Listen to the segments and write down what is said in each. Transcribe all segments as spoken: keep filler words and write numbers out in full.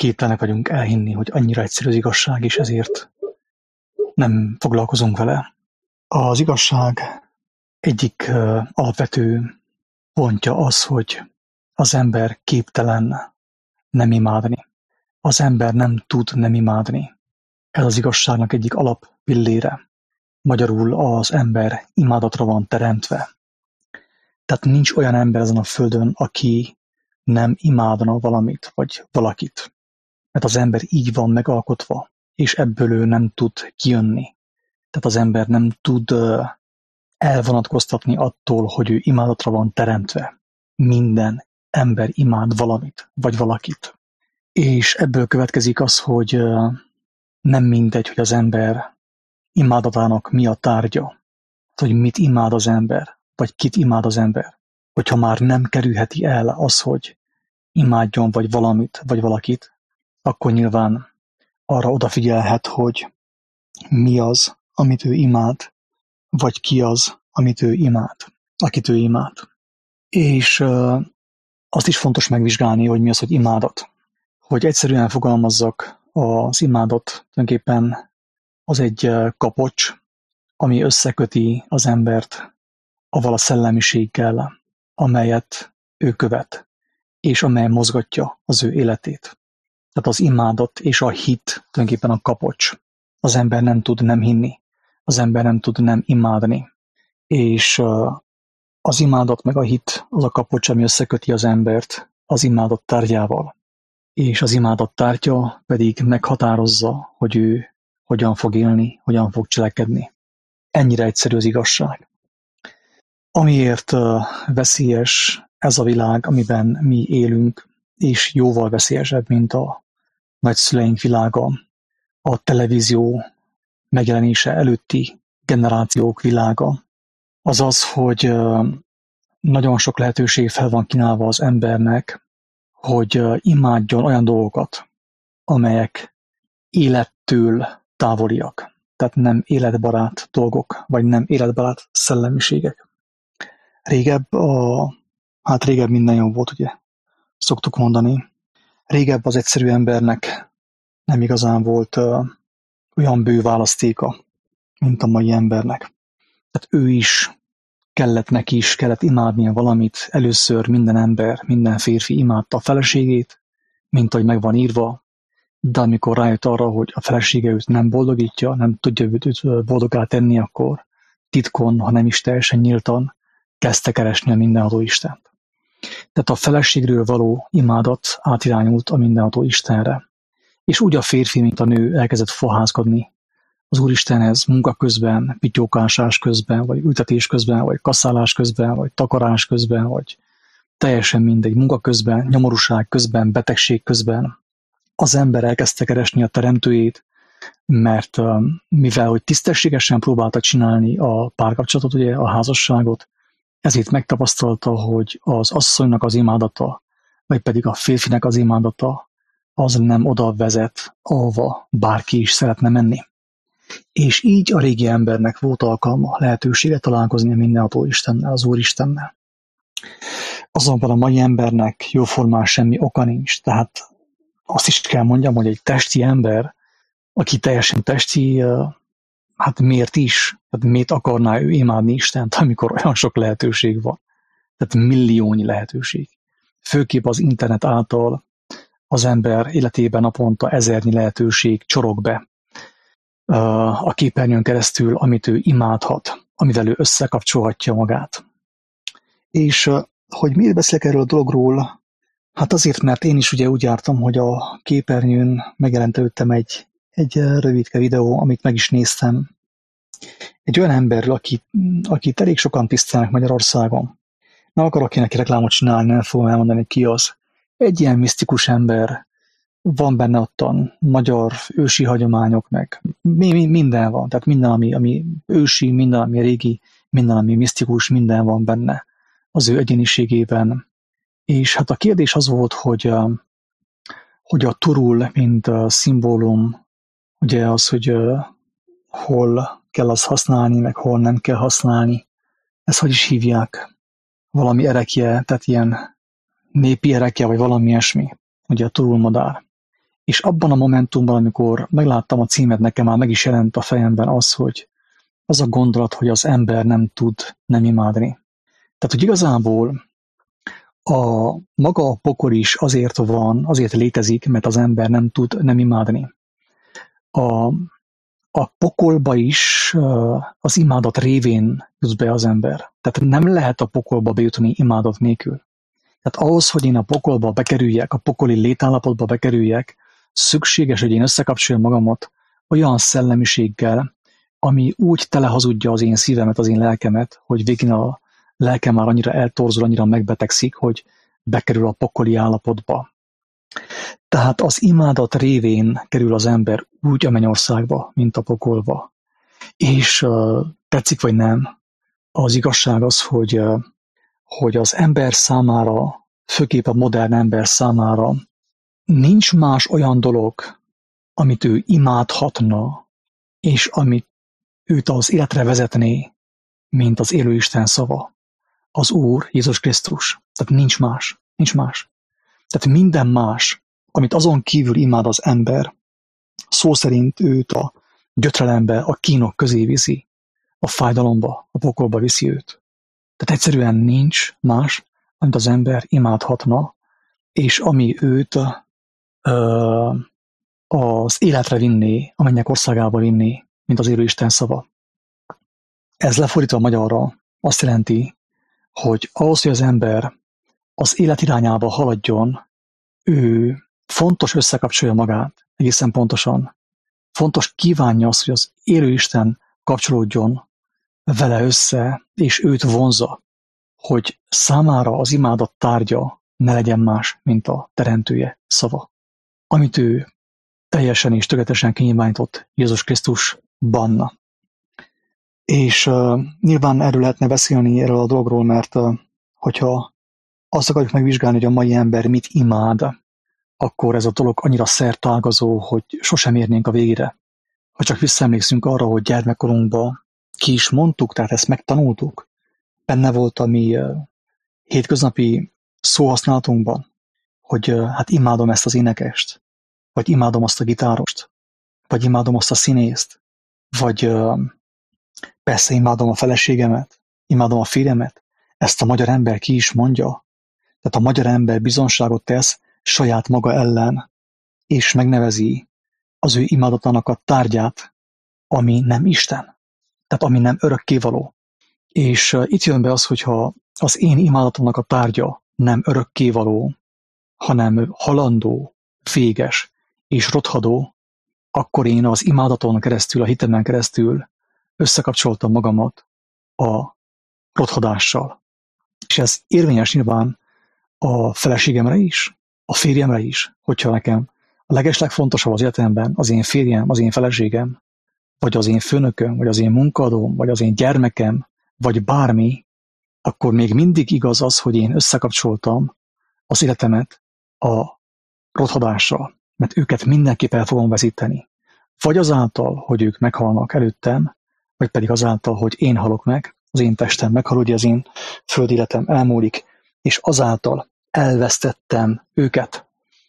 képtelenek vagyunk elhinni, hogy annyira egyszerű az igazság, és ezért nem foglalkozunk vele. Az igazság egyik uh, alapvető pontja az, hogy az ember képtelen nem imádni. Az ember nem tud nem imádni. Ez az igazságnak egyik alappillére. Magyarul az ember imádatra van teremtve. Tehát nincs olyan ember ezen a földön, aki nem imádna valamit, vagy valakit. Mert az ember így van megalkotva, és ebből ő nem tud kijönni. Tehát az ember nem tud elvonatkoztatni attól, hogy ő imádatra van teremtve. Minden ember imád valamit, vagy valakit. És ebből következik az, hogy nem mindegy, hogy az ember imádatának mi a tárgya, hogy mit imád az ember, vagy kit imád az ember. Hogyha már nem kerülheti el az, hogy imádjon vagy valamit, vagy valakit, akkor nyilván arra odafigyelhet, hogy mi az, amit ő imád, vagy ki az, amit ő imád, akit ő imád. És uh, azt is fontos megvizsgálni, hogy mi az, hogy imádat. Hogy egyszerűen fogalmazzak, az imádat tulajdonképpen az egy kapocs, ami összeköti az embert avval a szellemiséggel, amelyet ő követ, és amely mozgatja az ő életét. Tehát az imádat és a hit tulajdonképpen a kapocs. Az ember nem tud nem hinni, az ember nem tud nem imádni. És az imádat meg a hit az a kapocs, ami összeköti az embert az imádat tárgyával. És az imádat tárgya pedig meghatározza, hogy ő hogyan fog élni, hogyan fog cselekedni. Ennyire egyszerű az igazság. Amiért veszélyes ez a világ, amiben mi élünk, és jóval veszélyesebb, mint a nagyszüleink világa, a televízió megjelenése előtti generációk világa, az az, hogy nagyon sok lehetőség fel van kínálva az embernek, hogy imádjon olyan dolgokat, amelyek élettől távoliak. Tehát nem életbarát dolgok, vagy nem életbarát szellemiségek. Régebb, a, hát régebb minden jó volt, ugye, szoktuk mondani. Régebb az egyszerű embernek nem igazán volt uh, olyan bő választéka, mint a mai embernek. Tehát ő is kellett neki is, kellett imádnia valamit. Először minden ember, minden férfi imádta a feleségét, mint ahogy meg van írva, de amikor rájött arra, hogy a felesége őt nem boldogítja, nem tudja őt boldoggá tenni, akkor titkon, ha nem is teljesen nyíltan, kezdte keresni a mindenható Istent. Tehát a feleségről való imádat átirányult a mindenható Istenre. És úgy a férfi, mint a nő elkezdett fohászkodni az Úristenhez munka közben, pityókásás közben, vagy ültetés közben, vagy kaszálás közben, vagy takarás közben, vagy teljesen mindegy, munka közben, nyomorúság közben, betegség közben. Az ember elkezdte keresni a teremtőjét, mert mivel hogy tisztességesen próbálta csinálni a párkapcsolatot, ugye, a házasságot, ezért megtapasztalta, hogy az asszonynak az imádata, vagy pedig a férfinek az imádata, az nem oda vezet, ahova bárki is szeretne menni. És így a régi embernek volt alkalma, lehetősége találkozni a mindenható Istennel, az Úristennel. Azonban a mai embernek jóformán semmi oka nincs. Tehát azt is kell mondjam, hogy egy testi ember, aki teljesen testi, hát miért is? Tehát miért akarná ő imádni Istent, amikor olyan sok lehetőség van? Tehát milliónyi lehetőség. Főképp az internet által az ember életében naponta ezernyi lehetőség csorog be a képernyőn keresztül, amit ő imádhat, amivel ő összekapcsolhatja magát. És hogy miért beszélek erről a dologról? Hát azért, mert én is ugye úgy jártam, hogy a képernyőn megjelent előttem egy, egy rövidke videó, amit meg is néztem. Egy olyan emberről, akit, akit elég sokan tisztelnek Magyarországon. Nem akarok én neki reklámot csinálni, nem fogom elmondani, ki az. Egy ilyen misztikus ember, van benne ottan magyar ősi hagyományok, meg mi, mi, minden van, tehát minden, ami, ami ősi, minden, ami régi, minden, ami misztikus, minden van benne az ő egyéniségében. És hát a kérdés az volt, hogy, hogy a turul, mint a szimbólum, ugye az, hogy hol kell azt használni, meg hol nem kell használni, ezt hogy is hívják? Valami erekje, tehát ilyen népi erekje, vagy valami ilyesmi, ugye a turulmadár. És abban a momentumban, amikor megláttam a címet, nekem már meg is jelent a fejemben az, hogy az a gondolat, hogy az ember nem tud nem imádni. Tehát, hogy igazából a maga a pokol is azért van, azért létezik, mert az ember nem tud nem imádni. A, a pokolba is az imádat révén jut be az ember. Tehát nem lehet a pokolba bejutni imádat nélkül. Tehát ahhoz, hogy én a pokolba bekerüljek, a pokoli létállapotba bekerüljek, szükséges, hogy én összekapcsoljam magamat olyan szellemiséggel, ami úgy telehazudja az én szívemet, az én lelkemet, hogy végén a lelkem már annyira eltorzul, annyira megbetegszik, hogy bekerül a pokoli állapotba. Tehát az imádat révén kerül az ember úgy a mennyországba, mint a pokolba. És uh, tetszik vagy nem, az igazság az, hogy, uh, hogy az ember számára, főképp a modern ember számára nincs más olyan dolog, amit ő imádhatna, és amit őt az életre vezetné, mint az élő Isten szava. Az Úr, Jézus Krisztus. Tehát nincs más. Nincs más. Tehát minden más, amit azon kívül imád az ember, szó szerint őt a gyötrelembe, a kínok közé viszi, a fájdalomba, a pokolba viszi őt. Tehát egyszerűen nincs más, amit az ember imádhatna, és ami őt ö, az életre vinné, a mennyek országába vinné, mint az élő Isten szava. Ez lefordítva magyarra azt jelenti, hogy ahhoz, hogy az ember az élet irányába haladjon, ő fontos összekapcsolja magát, egészen pontosan. Fontos kívánja azt, hogy az élő Isten kapcsolódjon vele össze, és őt vonzza, hogy számára az imádat tárgya ne legyen más, mint a teremtője szava. Amit ő teljesen és tökéletesen kinyilvánított Jézus Krisztusban. És uh, nyilván erről lehetne beszélni erről a dologról, mert uh, hogyha azt akarjuk megvizsgálni, hogy a mai ember mit imád, akkor ez a dolog annyira szertágazó, hogy sosem érnénk a végére. Ha csak visszaemlékszünk arra, hogy gyermekkorunkban ki is mondtuk, tehát ezt megtanultuk, benne volt a mi uh, hétköznapi szóhasználatunkban, hogy uh, hát imádom ezt az énekest, vagy imádom azt a gitárost, vagy imádom azt a színészt, vagy uh, persze imádom a feleségemet, imádom a férjemet. Ezt a magyar ember ki is mondja. Tehát a magyar ember bizonságot tesz saját maga ellen, és megnevezi az ő imádatának a tárgyát, ami nem Isten. Tehát ami nem örökkévaló. És uh, itt jön be az, hogyha az én imádatomnak a tárgya nem örökkévaló, hanem halandó, véges és rothadó, akkor én az imádaton keresztül, a hitemen keresztül összekapcsoltam magamat a rothadással. És ez érvényes nyilván a feleségemre is, a férjemre is, hogyha nekem a legeslegfontosabb az életemben az én férjem, az én feleségem, vagy az én főnököm, vagy az én munkadóm, vagy az én gyermekem, vagy bármi, akkor még mindig igaz az, hogy én összekapcsoltam az életemet a rothadással, mert őket mindenképp el fogom veszíteni. Vagy azáltal, hogy ők meghalnak előttem, vagy pedig azáltal, hogy én halok meg, az én testem meghal, ugye az én földi életem elmúlik, és azáltal elvesztettem őket.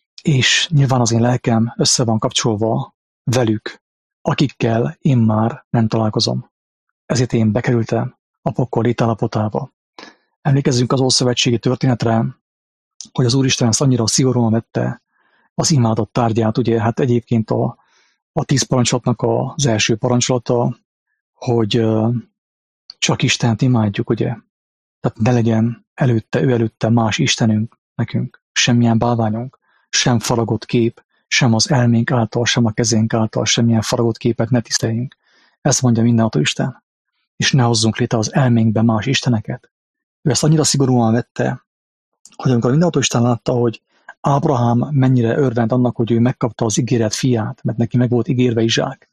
És nyilván az én lelkem össze van kapcsolva velük, akikkel én már nem találkozom. Ezért én bekerültem a pokol létállapotába. Emlékezzünk az ószövetségi történetre, hogy az Úristen ezt annyira szigorúan vette az imádat tárgyát, ugye hát egyébként a, a tíz parancsolatnak az első parancsolata, hogy uh, csak Istent imádjuk, ugye? Tehát ne legyen előtte, ő előtte más Istenünk nekünk, semmilyen bálványunk, sem faragott kép, sem az elménk által, sem a kezénk által, semmilyen faragott képet ne tiszteljünk. Ezt mondja mindenható Isten. És ne hozzunk létre az elménkbe más isteneket. Ő ezt annyira szigorúan vette, hogy amikor mindenható Isten látta, hogy Ábrahám mennyire örvend annak, hogy ő megkapta az ígéret fiát, mert neki meg volt ígérve Izsák,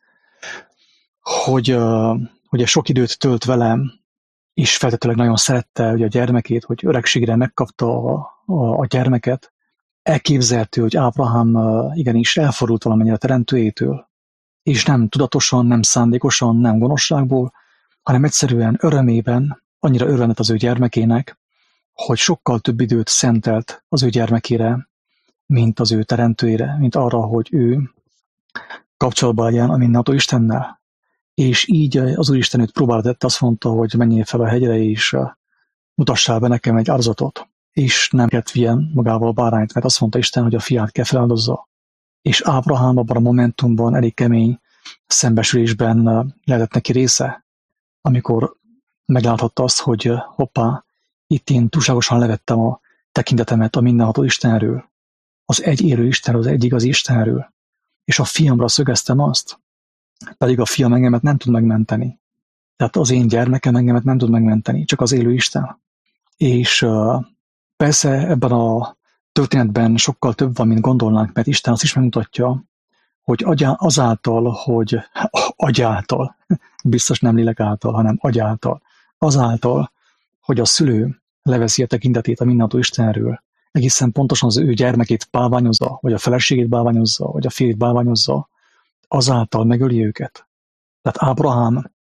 hogy uh, ugye sok időt tölt velem, és feltetőleg nagyon szerette ugye a gyermekét, hogy öregségre megkapta a, a, a gyermeket. Elképzelhető, hogy Ábrahám uh, igenis elfordult valamennyire a teremtőjétől, és nem tudatosan, nem szándékosan, nem gonoszságból, hanem egyszerűen örömében annyira örvendett az ő gyermekének, hogy sokkal több időt szentelt az ő gyermekére, mint az ő teremtőjére, mint arra, hogy ő kapcsolatban legyen a mindenható Istennel. És így az Úristen őt próbára tette, azt mondta, hogy menjél fel a hegyre, és mutassál be nekem egy áldozatot. És nem kellett vigyen magával bárányt, mert azt mondta Isten, hogy a fiát kell feláldozza. És Ábrahám abban a momentumban elég kemény szembesülésben lehetett neki része, amikor megláthatta azt, hogy hoppá, itt én túlságosan levettem a tekintetemet a mindenható Istenről, az egy élő Istenről, az egy igazi Istenről, és a fiamra szögeztem azt, pedig a fiam engemet nem tud megmenteni. Tehát az én gyermekem engemet nem tud megmenteni, csak az élő Isten. És uh, persze ebben a történetben sokkal több van, mint gondolnánk, mert Isten azt is megmutatja, hogy azáltal, hogy agyáltal, biztos nem lélek által, hanem agyáltal, azáltal, hogy a szülő leveszi a tekintetét a mindenható Istenről, egészen pontosan az ő gyermekét bálványozza, vagy a feleségét bálványozza, vagy a fiát bálványozza, azáltal megöli őket. Tehát Ábrahám,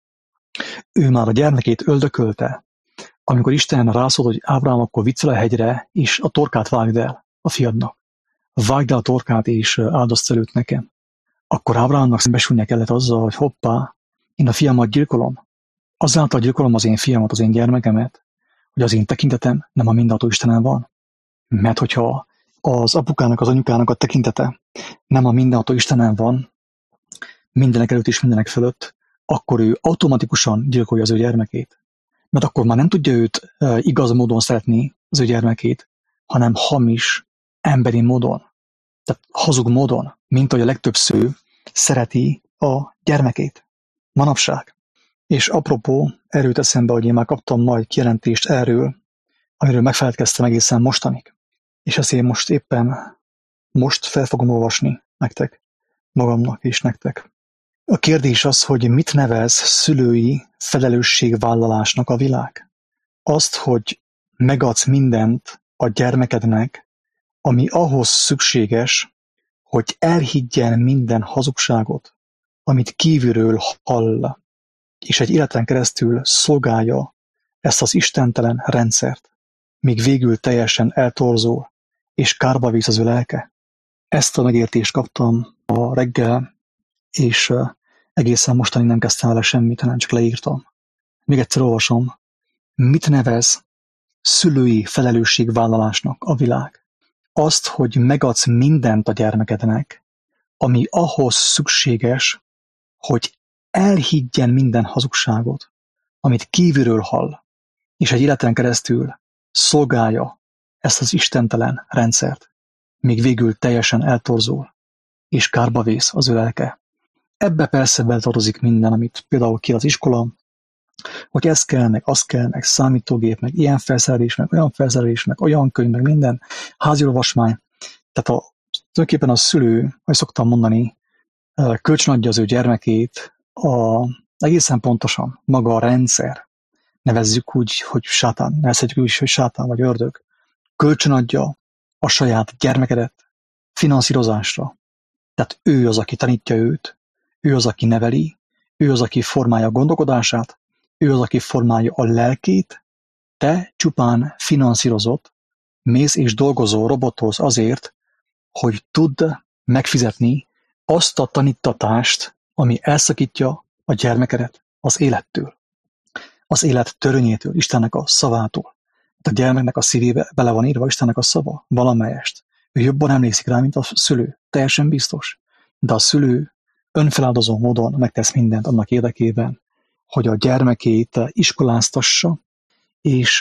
ő már a gyermekét öldökölte, amikor Isten rászólt, hogy Ábrahám, akkor vicc fel a hegyre, és a torkát vágd el a fiadnak. Vágd el a torkát, és áldozz előtt nekem. Akkor Ábrahámnak szembesülnie kellett azzal, hogy hoppá, én a fiamat gyilkolom. Azáltal gyilkolom az én fiamat, az én gyermekemet, hogy az én tekintetem nem a mindenható Istenen van. Mert hogyha az apukának, az anyukának a tekintete nem a mindenható Istenen van, mindenek előtt és mindenek fölött, akkor ő automatikusan gyilkolja az ő gyermekét. Mert akkor már nem tudja őt e, igaz módon szeretni, az ő gyermekét, hanem hamis, emberi módon, tehát hazug módon, mint ahogy a legtöbb szülő szereti a gyermekét. Manapság. És apropó, erőt eszembe, hogy én már kaptam majd kijelentést erről, amiről megfeledkeztem egészen mostanig. És ezt én most éppen most fel fogom olvasni nektek, magamnak és nektek. A kérdés az, hogy mit nevez szülői felelősségvállalásnak a világ? Azt, hogy megadsz mindent a gyermekednek, ami ahhoz szükséges, hogy elhiggyen minden hazugságot, amit kívülről hall, és egy életen keresztül szolgálja ezt az istentelen rendszert, míg végül teljesen eltorzul, és kárba visz az ő lelke. Ezt a megértést kaptam a reggel, és egészen mostanig nem kezdtem vele semmit, hanem csak leírtam. Még egyszer olvasom. Mit nevez szülői felelősségvállalásnak a világ? Azt, hogy megadsz mindent a gyermekednek, ami ahhoz szükséges, hogy elhiggyen minden hazugságot, amit kívülről hall, és egy életen keresztül szolgálja ezt az istentelen rendszert, míg végül teljesen eltorzul, és kárba vész az ő lelke. Ebbe persze beletartozik minden, amit például ki az iskola, hogy ez kell, meg az kell, meg számítógép, meg ilyen felszerelés, meg olyan felszerelés, meg olyan könyv, meg minden, házi olvasmány. Tehát a, tulajdonképpen a szülő, ahogy szoktam mondani, kölcsönadja az ő gyermekét, a, egészen pontosan maga a rendszer, nevezzük úgy, hogy sátán, nevezhetjük úgy, hogy sátán vagy ördög, kölcsönadja a saját gyermekedet finanszírozásra. Tehát ő az, aki tanítja őt, ő az, aki neveli, ő az, aki formálja a gondolkodását, ő az, aki formálja a lelkét, te csupán finanszírozott, mész és dolgozó robothoz azért, hogy tudd megfizetni azt a tanítatást, ami elszakítja a gyermekedet az élettől, az élet törvényétől, Istennek a szavától. A gyermeknek a szívébe bele van írva Istennek a szava, valamelyest. Ő jobban emlékszik rá, mint a szülő, teljesen biztos. De a szülő önfeláldozó módon megtesz mindent annak érdekében, hogy a gyermekét iskoláztassa, és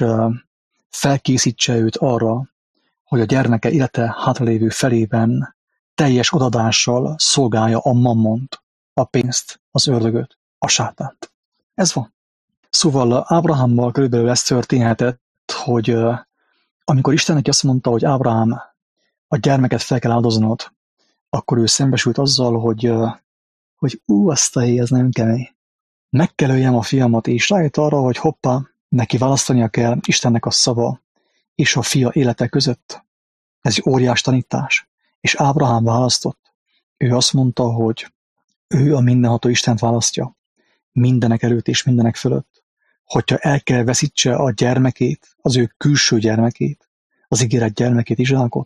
felkészítse őt arra, hogy a gyermeke élete hátralévő felében teljes odadással szolgálja a mammont, a pénzt, az ördögöt, a sátánt. Ez van. Szóval Ábrahámmal körülbelül ez történhetett, hogy amikor Isten neki azt mondta, hogy Ábrahám, a gyermeket fel kell áldoznod, akkor ő szembesült azzal, hogy, hogy ú, azt a hely, ez nagyon kemény. Meg kell öljem a fiamat, és rájött arra, hogy hoppá, neki választania kell Istennek a szava és a fia élete között. Ez egy óriás tanítás. És Ábrahám választott. Ő azt mondta, hogy ő a mindenható Istent választja, mindenek előtt és mindenek fölött. Hogyha el kell veszítse a gyermekét, az ő külső gyermekét, az ígéret gyermekét, Izsákot,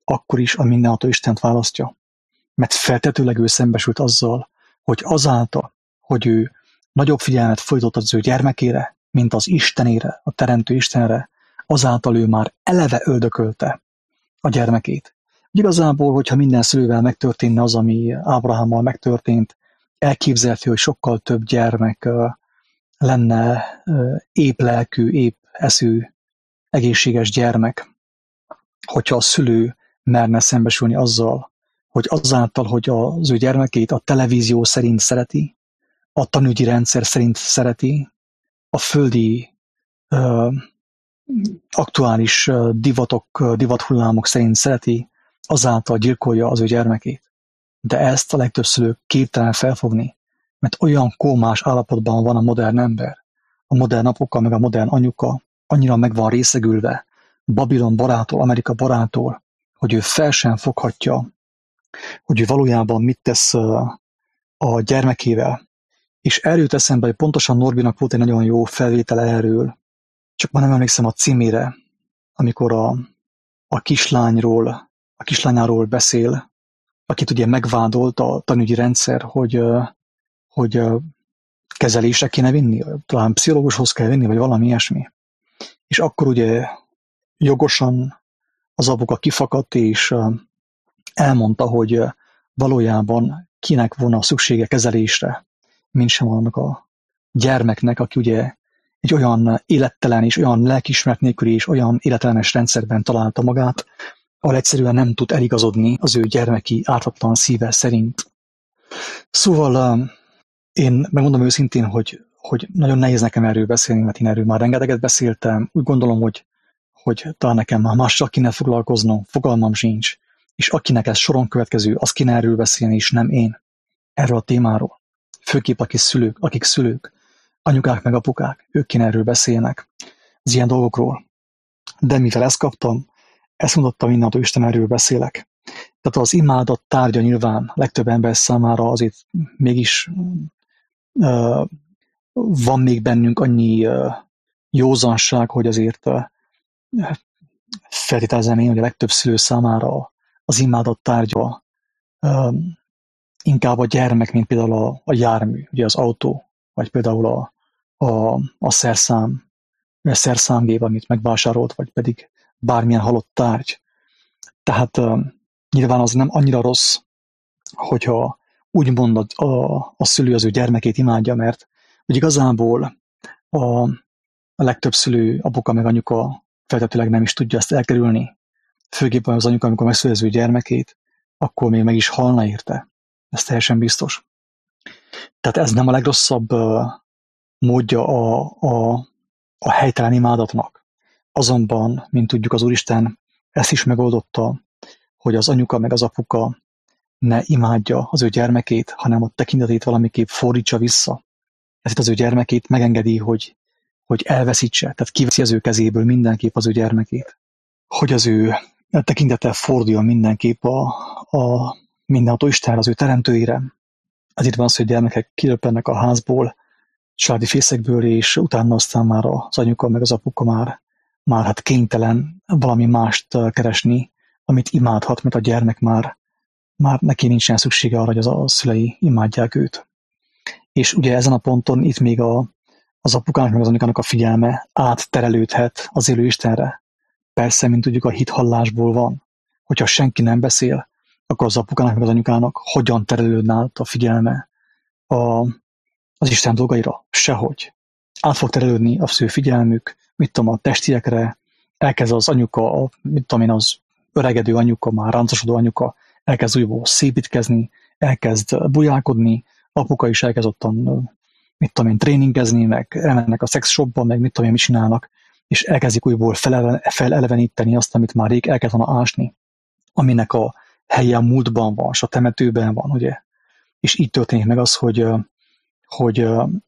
akkor is a mindenható Istent választja. Mert feltetőleg ő szembesült azzal, hogy azáltal, hogy ő nagyobb figyelmet fordított az ő gyermekére, mint az Istenére, a Teremtő Istenre, azáltal ő már eleve öldökölte a gyermekét. Igazából, hogyha minden szülővel megtörténne az, ami Ábrahámmal megtörtént, elképzelhető, hogy sokkal több gyermek lenne épp lelkű, épp eszű, egészséges gyermek, hogyha a szülő merne szembesülni azzal, hogy azáltal, hogy az ő gyermekét a televízió szerint szereti, a tanügyi rendszer szerint szereti, a földi uh, aktuális divatok, divathullámok szerint szereti, azáltal gyilkolja az ő gyermekét. De ezt a legtöbb szülő képtelen felfogni, mert olyan kómás állapotban van a modern ember, a modern apuka, meg a modern anyuka, annyira meg van részegülve Babilon barától, Amerika barától, hogy ő fel sem foghatja, hogy ő valójában mit tesz a gyermekével. És erről eszembe, hogy pontosan Norbinak volt egy nagyon jó felvétele erről, csak már nem emlékszem a címére, amikor a, a kislányról, a kislányáról beszél, akit ugye megvádolt a tanügyi rendszer, hogy, hogy kezelésre kéne vinni, talán pszichológushoz kell vinni, vagy valami ilyesmi. És akkor ugye jogosan az apuka kifakadt, és elmondta, hogy valójában kinek volna szüksége kezelésre, mint sem annak a gyermeknek, aki ugye egy olyan élettelen és olyan lelkiismeret nélküli és olyan életellenes rendszerben találta magát, ahol egyszerűen nem tud eligazodni az ő gyermeki ártatlan szíve szerint. Szóval én megmondom őszintén, hogy, hogy nagyon nehéz nekem erről beszélni, mert én erről már rengeteget beszéltem. Úgy gondolom, hogy, hogy talán nekem már mással kéne foglalkoznom, fogalmam sincs, és akinek ez soron következő, az kéne erről beszélni, és nem én. Erről a témáról. Főképp akik szülők, akik szülők, anyukák meg apukák, ők kéne erről beszélnek, az ilyen dolgokról. De mivel ezt kaptam, ezt mondottam mindentől, Isten, erről beszélek. Tehát az imádat tárgya nyilván legtöbb ember számára azért mégis uh, van még bennünk annyi uh, józanság, hogy azért uh, feltételezem én, hogy a legtöbb szülő számára az imádat tárgya uh, inkább a gyermek, mint például a, a jármű, ugye az autó, vagy például a, a, a szerszám, a szerszámgép, amit megvásárolt, vagy pedig bármilyen halott tárgy. Tehát uh, nyilván az nem annyira rossz, hogyha úgymond a, a, a szülő az ő gyermekét imádja, mert hogy igazából a, a legtöbb szülő, apuka meg anyuka feltetőleg nem is tudja ezt elkerülni. Főképp az anyuka, amikor megszülő az ő gyermekét, akkor még meg is halna érte. Ez teljesen biztos. Tehát ez nem a legrosszabb uh, módja a, a, a helytelen imádatnak. Azonban, mint tudjuk, az Úristen ezt is megoldotta, hogy az anyuka meg az apuka ne imádja az ő gyermekét, hanem a tekintetét valamiképp fordítsa vissza. Ezért az ő gyermekét megengedi, hogy, hogy elveszítse, tehát kiveszi az ő kezéből mindenképp az ő gyermekét. Hogy az ő tekintete forduljon mindenképp a, a mindenható Istenre, az ő teremtőire. Ezért van az, hogy gyermekek kilöppennek a házból, családi fészekből, és utána aztán már az anyuka meg az apuka már, már hát kénytelen valami mást keresni, amit imádhat, mert a gyermek már, már neki nincsen szüksége arra, hogy az a szülei imádják őt. És ugye ezen a ponton itt még a, az apukának meg az anyukának a figyelme átterelődhet az élő Istenre. Persze, mint tudjuk, a hithallásból van. Hogyha senki nem beszél, akkor az apukának meg az anyukának hogyan terelődne át a figyelme a, az Isten dolgaira? Sehogy. Át fog terelődni a sző figyelmük, mit tudom, a testiekre, elkezd az anyuka, a, mit tudom én, az öregedő anyuka, már ráncosodó anyuka, elkezd újból szépítkezni, elkezd bujálkodni, apuka is elkezd ottan, mit tudom én, tréningezni, meg elmennek a szexshopba, meg mit tudom én, mit csinálnak, és elkezdik újból feleleveníteni azt, amit már rég el kellett volna ásni, aminek a helye a múltban van, és a temetőben van, ugye? És így történik meg az, hogy, hogy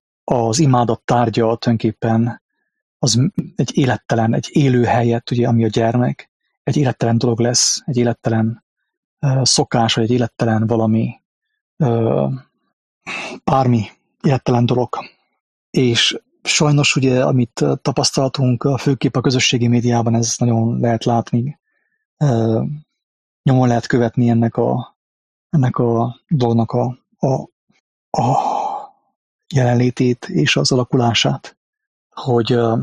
az imádat tárgya tulajdonképpen az egy élettelen, egy élő helyet, ugye, ami a gyermek, egy élettelen dolog lesz, egy élettelen uh, szokás, vagy egy élettelen valami, uh, bármi élettelen dolog. És sajnos ugye, amit tapasztaltunk, főképp a közösségi médiában, ez nagyon lehet látni, uh, nyomon lehet követni ennek a, ennek a dolognak a, a, a jelenlétét és az alakulását, hogy uh,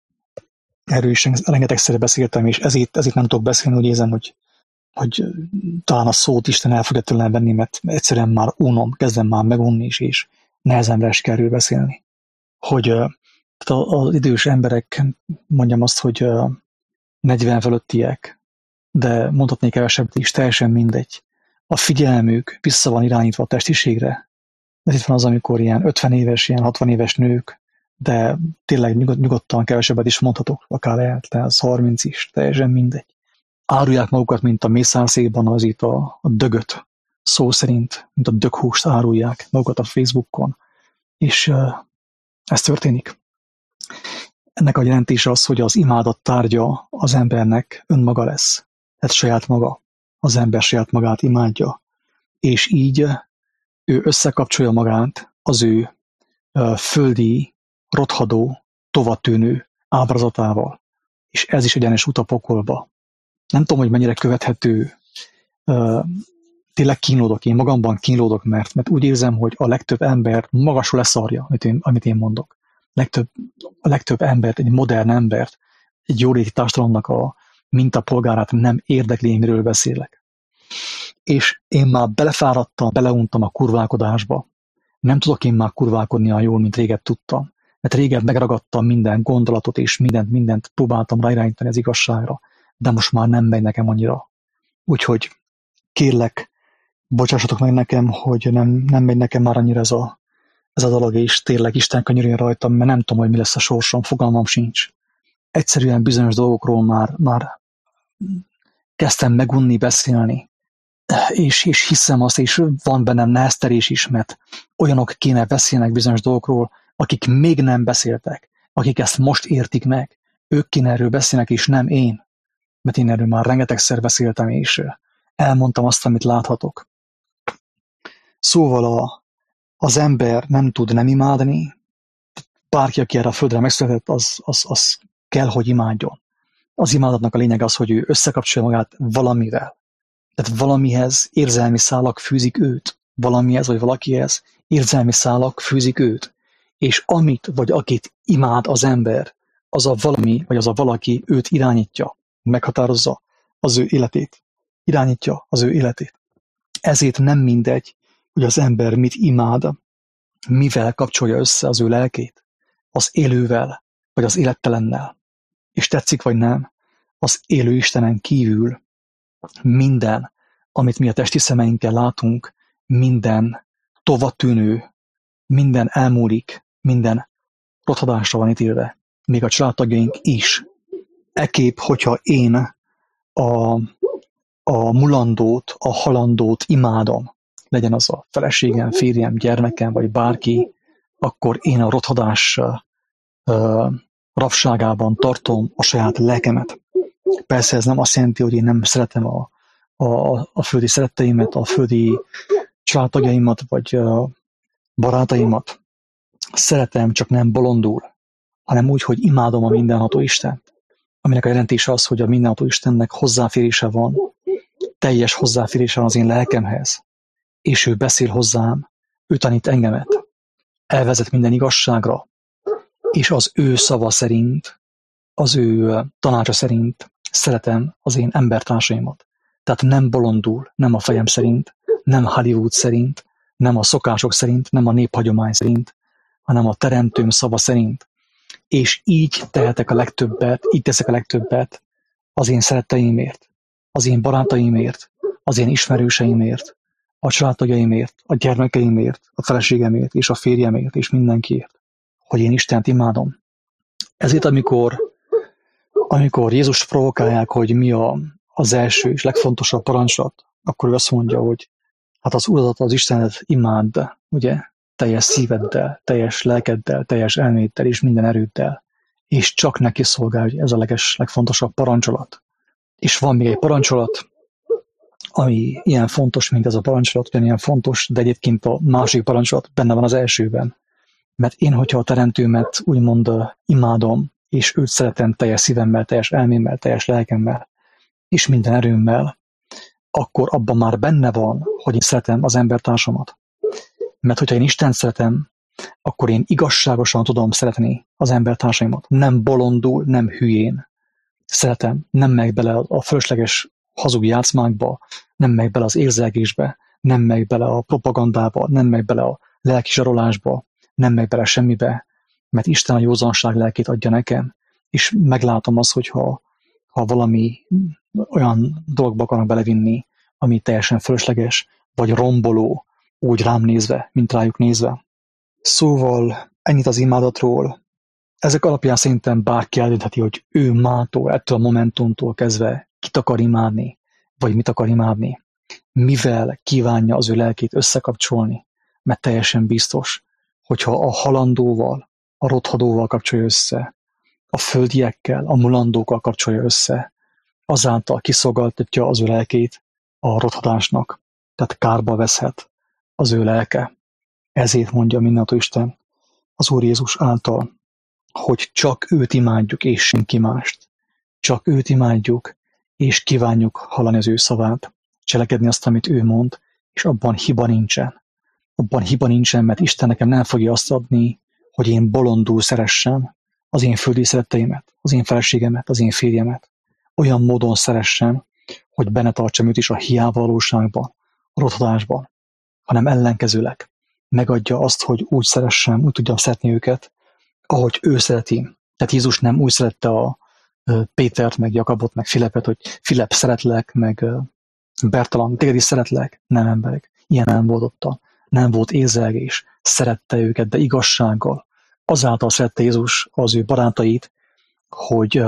erről is rengetegszer beszéltem, és ezért, ezért nem tudok beszélni, úgy érzem, hogy, hogy talán a szót Isten el fogja tőlem venni, mert egyszerűen már unom, kezdem már megunni is, és nehezemre is kell erről beszélni. Hogy uh, az idős emberek, mondjam azt, hogy uh, negyven fölöttiek, de mondhatnék kevesebbet is, teljesen mindegy. A figyelmük vissza van irányítva a testiségre. De itt van az, amikor ilyen ötven éves, ilyen hatvan éves nők, de tényleg nyugod, nyugodtan kevesebbet is mondhatok, akár lehet, az harminc is, teljesen mindegy. Árulják magukat, mint a mészárszékban az itt a, a dögöt, szó szerint, mint a döghúst árulják magukat a Facebookon, és uh, ez történik. Ennek a jelentése az, hogy az imádat tárgya az embernek önmaga lesz. Tehát saját maga. Az ember saját magát imádja. És így ő összekapcsolja magát az ő uh, földi, rothadó, tovatűnő ábrázatával. És ez is egyenes út a pokolba. Nem tudom, hogy mennyire követhető. Uh, tényleg kínlódok, én magamban kínlódok, mert, mert úgy érzem, hogy a legtöbb ember magasról leszarja, amit én, amit én mondok. Legtöbb, a legtöbb embert, egy modern embert, egy jóléti társadalomnak a mintapolgárát nem érdekli, miről beszélek. És én már belefáradtam, beleuntam a kurválkodásba. Nem tudok én már kurválkodni olyan jól, mint régebb tudtam. Mert régebb megragadtam minden gondolatot, és mindent, mindent próbáltam ráirányítani az igazságra, de most már nem megy nekem annyira. Úgyhogy kérlek, bocsássatok meg nekem, hogy nem, nem megy nekem már annyira ez a ez a dolog, és tényleg Isten könyörüljön rajtam, mert nem tudom, hogy mi lesz a sorsom, fogalmam sincs. Egyszerűen bizonyos dolgokról már, már kezdtem megunni, beszélni, és, és hiszem azt, és van bennem neheztelés is, mert olyanok kéne beszélnek bizonyos dolgokról, akik még nem beszéltek, akik ezt most értik meg, ők kéne erről beszélnek, és nem én, mert én erről már rengetegszer beszéltem, és elmondtam azt, amit láthatok. Szóval a az ember nem tud nem imádni, bárki, aki erre a földre megszületett, az, az, az kell, hogy imádjon. Az imádatnak a lényeg az, hogy ő összekapcsolja magát valamivel. Tehát valamihez érzelmi szálak fűzik őt. Valamihez, vagy valakihez érzelmi szálak fűzik őt. És amit, vagy akit imád az ember, az a valami, vagy az a valaki őt irányítja, meghatározza az ő életét. Irányítja az ő életét. Ezért nem mindegy, hogy az ember mit imád, mivel kapcsolja össze az ő lelkét, az élővel, vagy az élettelennel. És tetszik, vagy nem, az élő Istenen kívül minden, amit mi a testi szemeinkkel látunk, minden tovatűnő, minden elmúlik, minden rothadásra van ítélve. Még a családtagjaink is. Ekképp, hogyha én a, a mulandót, a halandót imádom, legyen az a feleségem, férjem, gyermekem, vagy bárki, akkor én a rothadás uh, rabságában tartom a saját lelkemet. Persze ez nem azt jelenti, hogy én nem szeretem a, a, a földi szeretteimet, a földi családtagjaimat, vagy uh, barátaimat. Szeretem, csak nem bolondul, hanem úgy, hogy imádom a mindenható Istent, aminek a jelentése az, hogy a mindenható Istennek hozzáférése van, teljes hozzáférése van az én lelkemhez, és ő beszél hozzám, ő tanít engemet, elvezet minden igazságra, és az ő szava szerint, az ő tanácsa szerint szeretem az én embertársaimat. Tehát nem bolondul, nem a fejem szerint, nem Hollywood szerint, nem a szokások szerint, nem a néphagyomány szerint, hanem a teremtőm szava szerint. És így tehetek a legtöbbet, így teszek a legtöbbet az én szeretteimért, az én barátaimért, az én ismerőseimért, a családtagjaimért, a gyermekeimért, a feleségemért és a férjemért és mindenkiért, hogy én Istent imádom. Ezért amikor, amikor Jézus provokálják, hogy mi a, az első és legfontosabb parancsolat, akkor ő azt mondja, hogy hát az Uradat, az Istenet imádd, ugye, teljes szíveddel, teljes lelkeddel, teljes elméddel és minden erőddel, és csak neki szolgálj, hogy ez a leges, legfontosabb parancsolat. És van még egy parancsolat, ami ilyen fontos, mint ez a parancsolat, ilyen fontos, de egyébként a másik parancsolat benne van az elsőben. Mert én, hogyha a teremtőmet úgymond imádom, és őt szeretem teljes szívemmel, teljes elmémmel, teljes lelkemmel, és minden erőmmel, akkor abban már benne van, hogy én szeretem az embertársamat. Mert hogyha én Istent szeretem, akkor én igazságosan tudom szeretni az embertársaimat. Nem bolondul, nem hülyén szeretem. Nem megy bele a fölösleges hazug játszmákba, nem megy bele az érzelgésbe, nem megy bele a propagandába, nem megy bele a lelki zsarolásba, nem megy bele semmibe, mert Isten a józanság lelkét adja nekem, és meglátom azt, hogyha ha valami olyan dologba akarnak belevinni, ami teljesen fölösleges, vagy romboló, úgy rám nézve, mint rájuk nézve. Szóval ennyit az imádatról. Ezek alapján szerintem bárki eldöntheti, hogy ő mától, ettől a momentumtól kezdve kit akar imádni, vagy mit akar imádni. Mivel kívánja az ő lelkét összekapcsolni, mert teljesen biztos, hogyha a halandóval, a rothadóval kapcsolja össze, a földiekkel, a mulandókkal kapcsolja össze, azáltal kiszolgáltatja az ő lelkét a rothadásnak, tehát kárba veszhet az ő lelke. Ezért mondja mindentől Isten az Úr Jézus által, hogy csak őt imádjuk, és senki mást. Csak őt imádjuk, és kívánjuk hallani az ő szavát, cselekedni azt, amit ő mond, és abban hiba nincsen. Abban hiba nincsen, mert Isten nekem nem fogja azt adni, hogy én bolondul szeressem az én földi szeretteimet, az én feleségemet, az én férjemet. Olyan módon szeressem, hogy benne tartsam őt is a hiávalóságban, a rothadásban, hanem ellenkezőleg megadja azt, hogy úgy szeressem, úgy tudjam szeretni őket, ahogy ő szereti. Tehát Jézus nem úgy szerette a Pétert, meg Jakabot, meg Filipet, hogy Filip, szeretlek, meg Bertalan, téged is szeretlek. Nem, emberek. Ilyen nem volt ott. Nem volt érzelgés. Szerette őket, de igazsággal. Azáltal szerette Jézus az ő barátait, hogy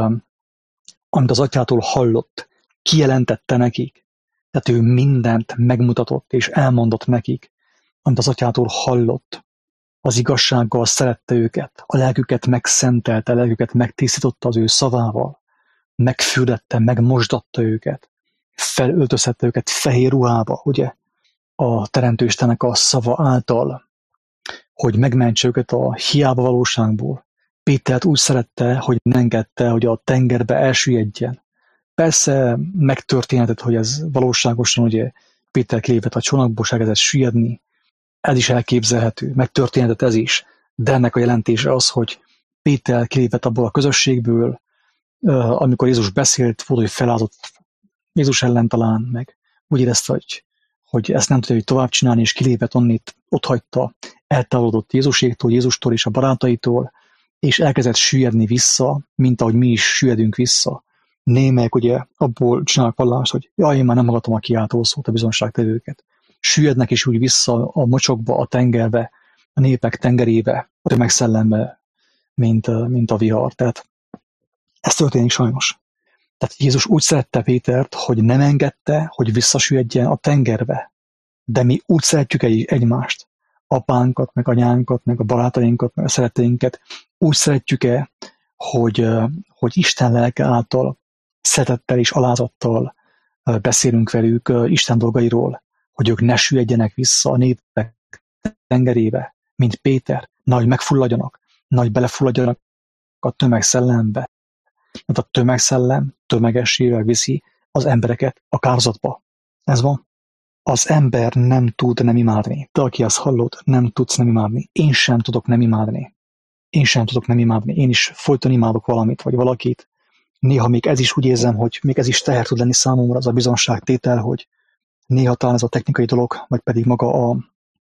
amit az atyától hallott, kijelentette nekik. Tehát ő mindent megmutatott és elmondott nekik, amit az atyától hallott. Az igazsággal szerette őket, a lelküket megszentelte, a lelküket megtisztította az ő szavával, megfürdette, megmosdatta őket, felöltözhette őket fehér ruhába, ugye, a Teremtő Istennek a szava által, hogy megmentse őket a hiába valóságból. Pétert úgy szerette, hogy ne engedte, hogy a tengerbe elsüllyedjen. Persze megtörténhetett, hogy ez valóságosan, ugye, Péter kilépett a csónakból, és elkezdett süllyedni. Ez is elképzelhető, megtörténhetett ez is, de ennek a jelentése az, hogy Péter kilépett abból a közösségből, amikor Jézus beszélt, volt, hogy felázott Jézus ellen talán, meg úgy érezte, hogy, hogy ezt nem tudja hogy tovább csinálni, és kilépett onnit, otthagyta, eltávolodott Jézuséktól, Jézustól és a barátaitól, és elkezdett süllyedni vissza, mint ahogy mi is süllyedünk vissza. Némelyek ugye abból csinálnak vallást, hogy jaj, én már nem hallgatom a kiáltó szót, a bizonságtevőket. Süllyednek is úgy vissza a mocsokba, a tengerbe, a népek tengerébe, a tömegszellembe, mint, mint a vihar. Tehát ez történik sajnos. Tehát Jézus úgy szerette Pétert, hogy nem engedte, hogy visszasüllyedjen a tengerbe. De mi úgy szeretjük egy, egymást, apánkat, meg anyánkat, meg a barátainkat, meg a szeretteinket, úgy szeretjük-e, hogy, hogy Isten lelke által szeretettel és alázattal beszélünk velük Isten dolgairól, hogy ők ne süllyedjenek vissza a népek tengerébe, mint Péter, nagy megfulladjanak, nagy belefulladjanak a tömegszellembe. Mert a tömegszellem tömegessével viszi az embereket a kározatba. Ez van. Az ember nem tud nem imádni. Te, aki ezt hallod, nem tudsz nem imádni. Én sem tudok nem imádni. Én sem tudok nem imádni. Én is folyton imádok valamit, vagy valakit. Néha még ez is úgy érzem, hogy még ez is teher tud lenni számomra, az a bizonságtétel, hogy néha talán ez a technikai dolog, vagy pedig maga a,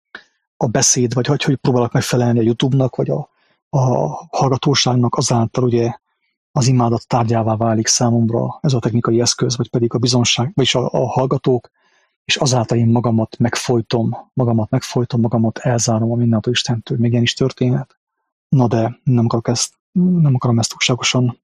a beszéd, vagy hogy, hogy próbálok megfelelni a YouTube-nak, vagy a, a hallgatóságnak azáltal ugye az imádat tárgyává válik számomra ez a technikai eszköz, vagy pedig a bizonság, vagyis a, a hallgatók, és azáltal én magamat megfojtom, magamat megfojtom, magamat elzárom a mindentől Istentől, még ilyen is történhet. Na de nem akarok ezt, nem akarom ezt túlságosan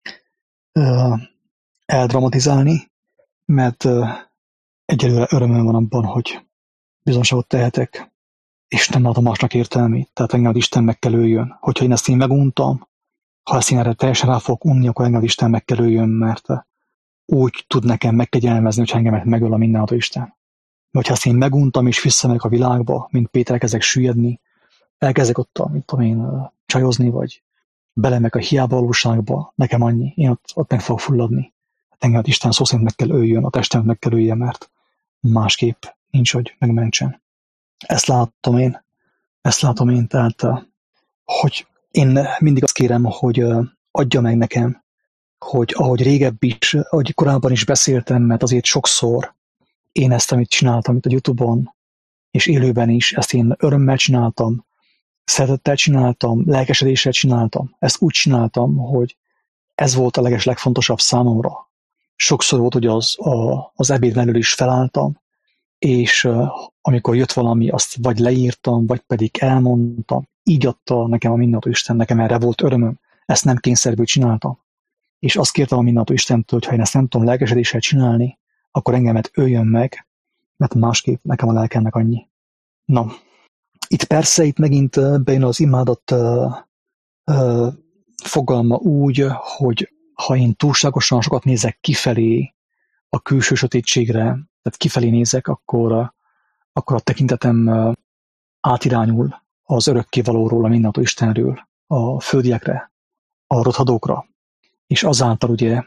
uh, eldramatizálni, mert uh, egyelőre örömöm van abban, hogy bizonságot tehetek, és nem látom másnak értelmét, tehát engem az Isten meg kell öljön. Hogyha én ezt én meguntam, ha ezt én erre teljesen rá fogok unni, akkor engem az Isten meg kell öljön, mert úgy tud nekem megkegyelmezni, hogy engemet megöl a mindenható Isten. Vagy ha ezt én meguntam, és visszamegyek a világba, mint Péter, elkezdek süllyedni, elkezdek ott, mint tudom én, csajozni, vagy belemek a hiába valóságba, nekem annyi, én ott, ott meg fogok fulladni. Hát engem az Isten szó szerint meg kell öljön, a testem meg kell ölje, mert másképp nincs, hogy megmentsen. Ezt látom én, ezt látom én, tehát, hogy én mindig azt kérem, hogy adja meg nekem, hogy ahogy régebb is, ahogy korábban is beszéltem, mert azért sokszor én ezt, amit csináltam itt a YouTube-on, és élőben is, ezt én örömmel csináltam, szeretettel csináltam, lelkesedéssel csináltam. Ezt úgy csináltam, hogy ez volt a leges legfontosabb számomra. Sokszor volt, hogy az, a, az ebéd mellől is felálltam, és uh, amikor jött valami, azt vagy leírtam, vagy pedig elmondtam. Így adta nekem a mindenható Isten, nekem erre volt örömöm. Ezt nem kényszerből csináltam. És azt kértem a mindenható Istentől, hogy ha én ezt nem tudom lelkesedéssel csinálni, akkor engemet öljön meg, mert másképp nekem a lelkemnek annyi. Na, itt persze, itt megint bejön az imádat uh, uh, fogalma úgy, hogy ha én túlságosan sokat nézek kifelé a külső sötétségre, tehát kifelé nézek, akkor, akkor a tekintetem átirányul az örökkévalóról, a mindenható Istenről, a földiekre, a rothadókra, és azáltal ugye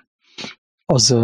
az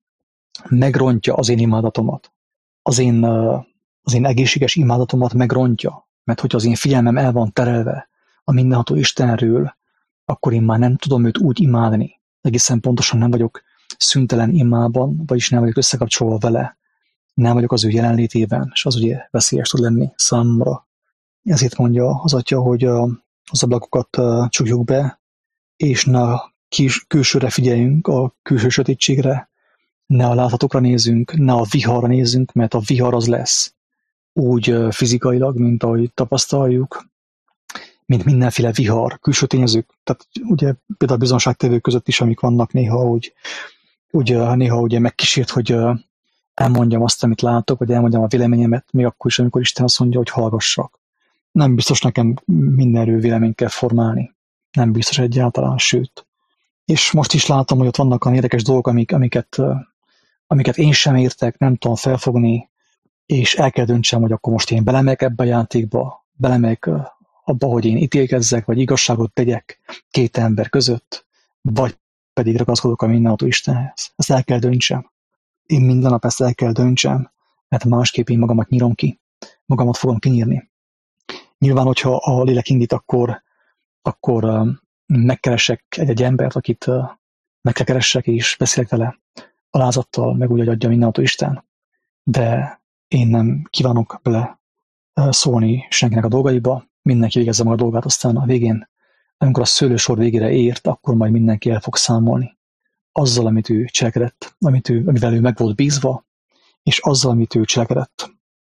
megrontja az én imádatomat, az én, az én egészséges imádatomat megrontja, mert hogyha az én figyelmem el van terelve a mindenható Istenről, akkor én már nem tudom őt úgy imádni. Egészen pontosan nem vagyok szüntelen imában, vagyis nem vagyok összekapcsolva vele, nem vagyok az ő jelenlétében, és az ugye veszélyes tud lenni számomra. Ezért mondja az Atya, hogy az ablakokat csukjuk be, és ne a kis, külsőre figyeljünk, a külső sötétségre, ne a láthatókra nézzünk, ne a viharra nézzünk, mert a vihar az lesz. Úgy fizikailag, mint ahogy tapasztaljuk, mint mindenféle vihar, külső tényezők. Tehát ugye például a bizonságtévők között is, amik vannak néha, úgy, úgy néha ugye megkísért, hogy elmondjam azt, amit látok, vagy elmondjam a véleményemet, még akkor is, amikor Isten azt mondja, hogy hallgassak. Nem biztos nekem mindenről véleményt kell formálni. Nem biztos egyáltalán, sőt. És most is látom, hogy ott vannak olyan érdekes dolgok, amik, amiket, amiket én sem értek, nem tudom felfogni, és el kell döntsem, hogy akkor most én belemegyek ebbe a játékba, belemegyek abba, hogy én ítélkezzek, vagy igazságot tegyek két ember között, vagy pedig ragaszkodok a mindenható Istenhez. Ezt el kell döntsem. Én minden nap ezt el kell döntsem, mert másképp én magamat nyírom ki. Magamat fogom kinyírni. Nyilván, hogyha a lélek indít, akkor, akkor uh, megkeresek egy-egy embert, akit uh, meg kell keressek, és beszélek vele alázattal, meg úgy, hogy adja mindenható Isten. De én nem kívánok bele uh, szólni senkinek a dolgaiba, mindenki végezze maga a dolgát, aztán a végén, amikor a szőlősor végére ért, akkor majd mindenki el fog számolni. Azzal, amit ő cselekedett, amit ő, amivel ő meg volt bízva, és azzal, amit ő cselekedett.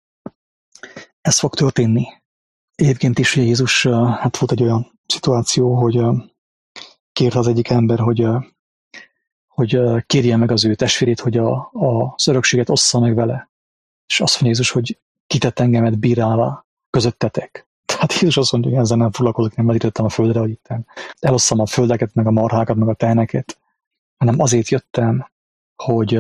Ez fog történni. Egyébként is, hogy Jézus, hát volt egy olyan szituáció, hogy kérte az egyik ember, hogy, hogy kérje meg az ő testvérét, hogy a, a örökséget ossza meg vele. És azt mondja Jézus, hogy kitett engemet bírálva közöttetek. Tehát Jézus azt mondja, hogy ezzel nem foglalkozok, nem elítettem a földre, hogy itt elosszam a földeket, meg a marhákat, meg a teheneket, hanem azért jöttem, hogy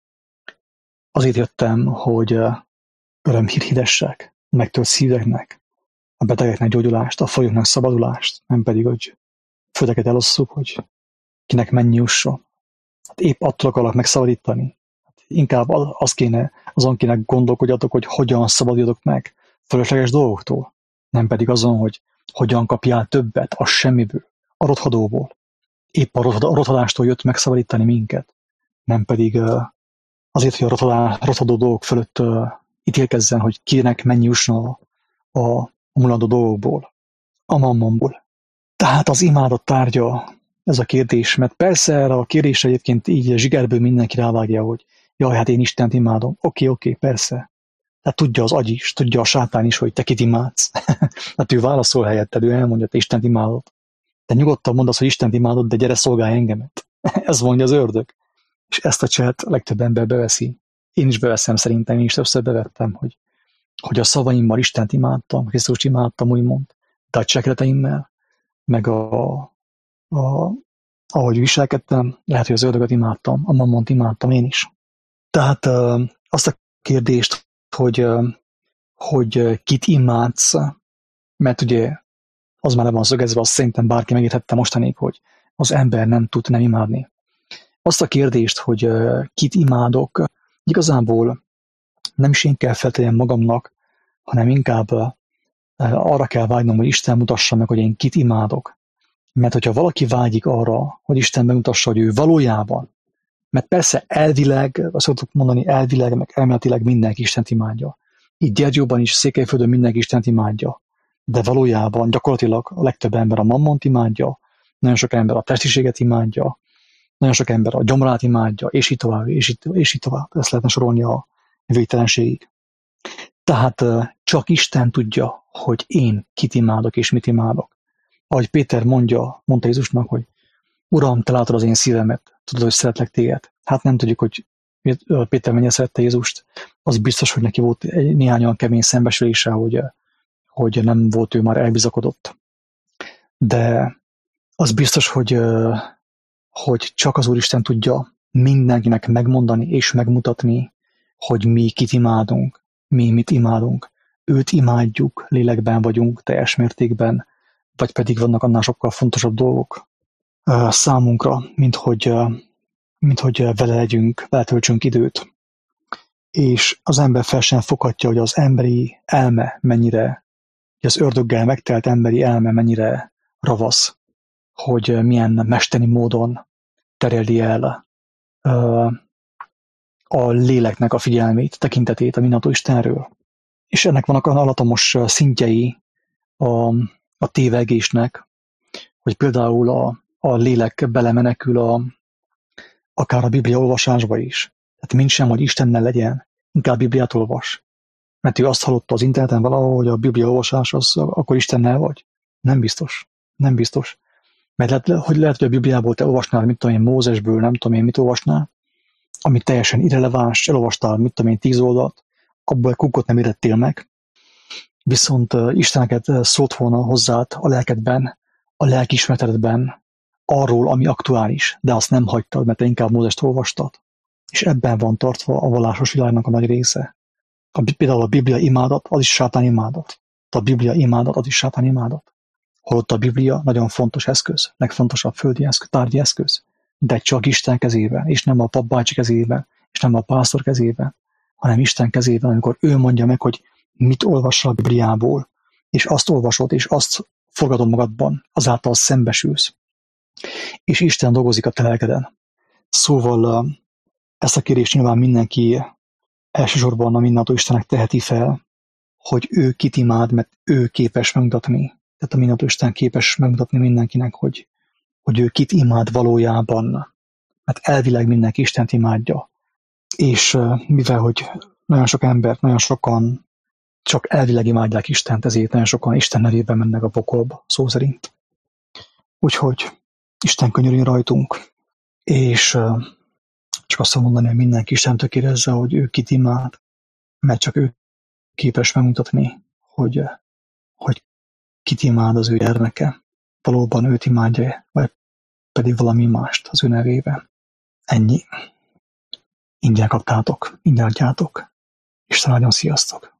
azért jöttem, hogy örömhír hirdessek, megtölt szíveknek, a betegeknek gyógyulást, a folyóknak szabadulást, nem pedig, hogy földeket elosszuk, hogy kinek mennyi jusson. Hát épp attól akarok megszabadítani. Hát inkább az kéne, azon kéne gondolkodjatok, hogy hogyan szabaduljatok meg fölösleges dolgoktól, nem pedig azon, hogy hogyan kapjál többet a semmiből, a rothadóból. Épp a rothadástól jött megszabadítani minket, nem pedig azért, hogy a rothadó dolgok fölött ítélkezzen, hogy kinek mennyi jusson a, a mulandó dolgokból, a mammonból. Tehát az imádat tárgya ez a kérdés, mert persze erre a kérdésre egyébként így zsigerből mindenki rávágja, hogy jaj, hát én Istent imádom. Oké, oké, persze. Tehát tudja az agy is, tudja a sátán is, hogy te kit imádsz. Hát ő válaszol helyetted, ő elmondja, te Istent imádod. Te nyugodtan mondasz, hogy Istent imádod, de gyere szolgálj engemet. Ez mondja az ördög. És ezt a cselt a legtöbb ember beveszi. Én is beveszem szerintem, én is többször bevettem, hogy, hogy a szavaimmal Istent imádtam, Krisztust imádtam, úgymond, de a cselekedeteimmel, meg a, a, ahogy viselkedtem, lehet, hogy az ördögöt imádtam, a mammont imádtam én is. Tehát azt a kérdést, hogy, hogy kit imádsz, mert ugye az már le van szögezve, azt szerintem bárki megérthette mostanig, hogy az ember nem tud nem imádni. Azt a kérdést, hogy kit imádok, igazából nem is én kell feltennem magamnak, hanem inkább arra kell vágynom, hogy Isten mutassa meg, hogy én kit imádok. Mert hogyha valaki vágyik arra, hogy Isten megmutassa, hogy ő valójában, mert persze elvileg, azt szoktuk mondani, elvileg, meg elméletileg mindenki Istent imádja. Így Gyergyóban is, Székelyföldön mindenki Istent imádja. De valójában gyakorlatilag a legtöbb ember a mammont imádja, nagyon sok ember a testiséget imádja, nagyon sok ember a gyomrát imádja, és így tovább, és így, és így tovább. Ezt lehetne sorolni a végtelenségig. Tehát csak Isten tudja, hogy én kit imádok és mit imádok. Ahogy Péter mondja, mondta Jézusnak, hogy Uram, te látod az én szívemet, tudod, hogy szeretlek téged. Hát nem tudjuk, hogy Péter mennyire szerette Jézust. Az biztos, hogy neki volt egy néhány olyan kemény szembesülése, hogy, hogy nem volt ő már elbizakodott. De az biztos, hogy, hogy csak az Úristen tudja mindenkinek megmondani és megmutatni, hogy mi kit imádunk, mi mit imádunk. Őt imádjuk, lélekben vagyunk, teljes mértékben, vagy pedig vannak annál sokkal fontosabb dolgok számunkra, mint hogy, mint hogy vele legyünk, vele töltsünk időt. És az ember fel sem foghatja, hogy az emberi elme mennyire, az ördöggel megtelt emberi elme mennyire ravasz, hogy milyen mesteri módon tereli el a léleknek a figyelmét, tekintetét a mindenható Istenről. És ennek vannak olyan alattomos szintjei a, a tévegésnek, hogy például a, a lélek belemenekül a, akár a Biblia olvasásba is. Tehát mind sem, hogy Istennel legyen, inkább Bibliát olvas. Mert ő azt hallotta az interneten valahol, hogy a Biblia olvasás az akkor Istennel vagy. Nem biztos. Nem biztos. Mert lehet, hogy lehet, hogy a Bibliából te olvasnál, mit tudom én, Mózesből, nem tudom én, mit olvasnál, ami teljesen irreleváns, elolvastál, mit tudom én, tíz oldalt, abból egy kukkot nem érettél meg, viszont Isteneket szólt volna hozzád a lelkedben, a lelkiismeretedben, arról, ami aktuális, de azt nem hagytad, mert te inkább Mózest olvastad. És ebben van tartva a vallásos világnak a nagy része. A, például a Biblia imádat, az is sátán imádat. A Biblia imádat, az is sátán imádat. Holott a Biblia nagyon fontos eszköz, legfontosabb földi eszköz, tárgyi eszköz, de csak Isten kezében, és nem a papbácsi kezében, és nem a pásztor kezében, hanem Isten kezében, amikor ő mondja meg, hogy mit olvassa a Bibliából, és azt olvasod, és azt forgatod magadban, azáltal szembesülsz. És Isten dolgozik a te lelkeden. Szóval ezt a kérést nyilván mindenki elsősorban a mindenható Istennek teheti fel, hogy ő kit imád, mert ő képes megmutatni. Tehát a mindenható Isten képes megmutatni mindenkinek, hogy, hogy ő kit imád valójában. Mert elvileg mindenki Istent imádja. És mivel, hogy nagyon sok embert, nagyon sokan csak elvileg imádják Istent, ezért nagyon sokan Isten nevében mennek a pokolba, szó szerint. Úgyhogy Isten könyörüljön rajtunk, és csak azt mondani, hogy mindenki Istentől kérdezze, hogy ő kit imád, mert csak ő képes megmutatni, hogy, hogy kit imád az ő gyermeke. Valóban őt imádja, vagy pedig valami mást az ő nevében. Ennyi. Ingyen kaptátok, ingyen adjátok. Isten áldjon, sziasztok!